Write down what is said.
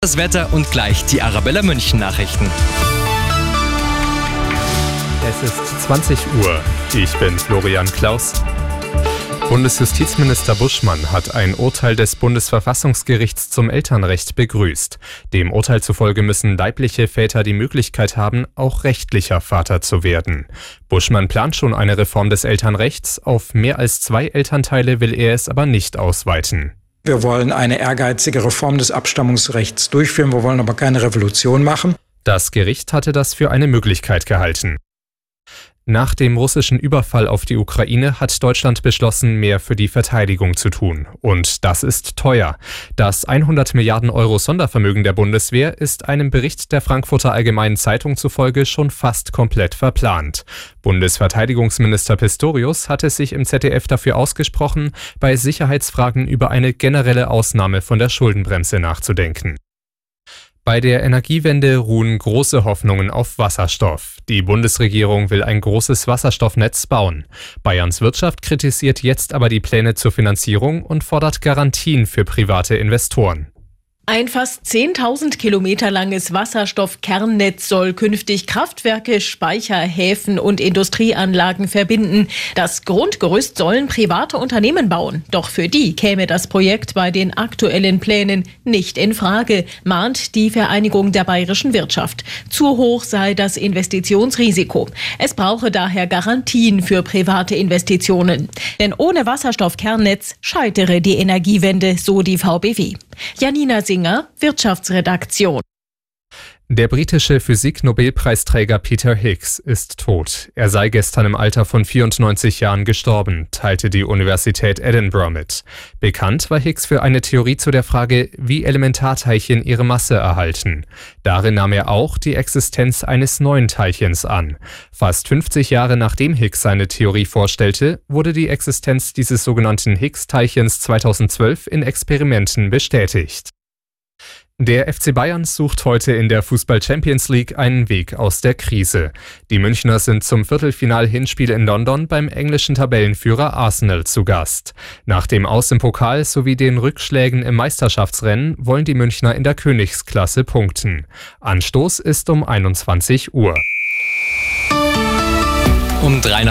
Das Wetter und gleich die Arabella München Nachrichten. Es ist 20 Uhr. Ich bin Florian Klaus. Bundesjustizminister Buschmann hat ein Urteil des Bundesverfassungsgerichts zum Elternrecht begrüßt. Dem Urteil zufolge müssen leibliche Väter die Möglichkeit haben, auch rechtlicher Vater zu werden. Buschmann plant schon eine Reform des Elternrechts. Auf mehr als 2 Elternteile will er es aber nicht ausweiten. Wir wollen eine ehrgeizige Reform des Abstammungsrechts durchführen, wir wollen aber keine Revolution machen. Das Gericht hatte das für eine Möglichkeit gehalten. Nach dem russischen Überfall auf die Ukraine hat Deutschland beschlossen, mehr für die Verteidigung zu tun. Und das ist teuer. Das 100 Milliarden Euro Sondervermögen der Bundeswehr ist einem Bericht der Frankfurter Allgemeinen Zeitung zufolge schon fast komplett verplant. Bundesverteidigungsminister Pistorius hatte sich im ZDF dafür ausgesprochen, bei Sicherheitsfragen über eine generelle Ausnahme von der Schuldenbremse nachzudenken. Bei der Energiewende ruhen große Hoffnungen auf Wasserstoff. Die Bundesregierung will ein großes Wasserstoffnetz bauen. Bayerns Wirtschaft kritisiert jetzt aber die Pläne zur Finanzierung und fordert Garantien für private Investoren. Ein fast 10.000 Kilometer langes Wasserstoffkernnetz soll künftig Kraftwerke, Speicher, Häfen und Industrieanlagen verbinden. Das Grundgerüst sollen private Unternehmen bauen. Doch für die käme das Projekt bei den aktuellen Plänen nicht in Frage, mahnt die Vereinigung der bayerischen Wirtschaft. Zu hoch sei das Investitionsrisiko. Es brauche daher Garantien für private Investitionen. Denn ohne Wasserstoffkernnetz scheitere die Energiewende, so die VBW. Janina Singer, Wirtschaftsredaktion. Der britische Physik-Nobelpreisträger Peter Higgs ist tot. Er sei gestern im Alter von 94 Jahren gestorben, teilte die Universität Edinburgh mit. Bekannt war Higgs für eine Theorie zu der Frage, wie Elementarteilchen ihre Masse erhalten. Darin nahm er auch die Existenz eines neuen Teilchens an. Fast 50 Jahre nachdem Higgs seine Theorie vorstellte, wurde die Existenz dieses sogenannten Higgs-Teilchens 2012 in Experimenten bestätigt. Der FC Bayern sucht heute in der Fußball-Champions League einen Weg aus der Krise. Die Münchner sind zum Viertelfinal-Hinspiel in London beim englischen Tabellenführer Arsenal zu Gast. Nach dem Aus im Pokal sowie den Rückschlägen im Meisterschaftsrennen wollen die Münchner in der Königsklasse punkten. Anstoß ist um 21 Uhr. Um 3 nach